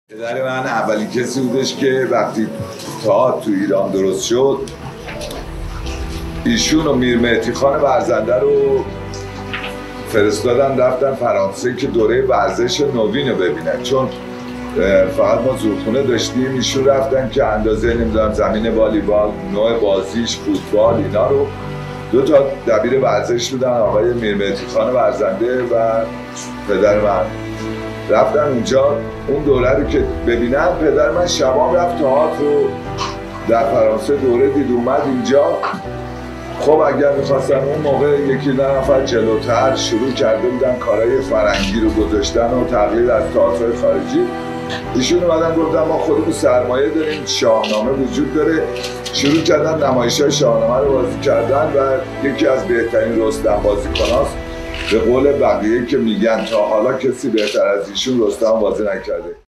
پدر من اولین کسی بودش که وقتی تئاتر تو ایران درست شد ایشون و میر مهدی خان ورزنده رو فرستادن رفتن فرانسه که دوره ورزش نوین رو ببینن، چون فقط ما زورخونه داشتیم. ایشون رفتن که اندازه نمیدونم زمین والیبال، نوع بازیش، فوتبال، اینا رو دو تا دبیر ورزش بودن، آقای میر مهدی خان ورزنده و پدر من. رفتن اونجا اون دوره رو که ببینن. پدر من شبام رفت تئاتر رو در فرانسه دوره دید، اومد اینجا. خب اگر میخواستن اون موقع یکی دو نفر جلوتر شروع کرده بودن کارهای فرنگی رو گذاشتن و تقلید از تئاتر خارجی. ایشون اومدن گفتن ما خودمون سرمایه داریم، شاهنامه وجود داره. شروع کردن نمایش‌های شاهنامه رو بازی کردن و یکی از بهترین رستم بازیکناست. به قول بقیه که میگن تا حالا کسی بهتر از ایشون رستم بازی نکرده.